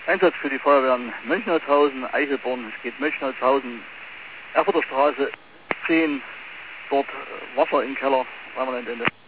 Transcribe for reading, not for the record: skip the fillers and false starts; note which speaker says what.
Speaker 1: Einsatz für die Feuerwehren Mönchholzhausen, Eichelborn. Es geht Mönchholzhausen, Erfurter Straße 10. Dort Wasser im Keller, permanent Ende.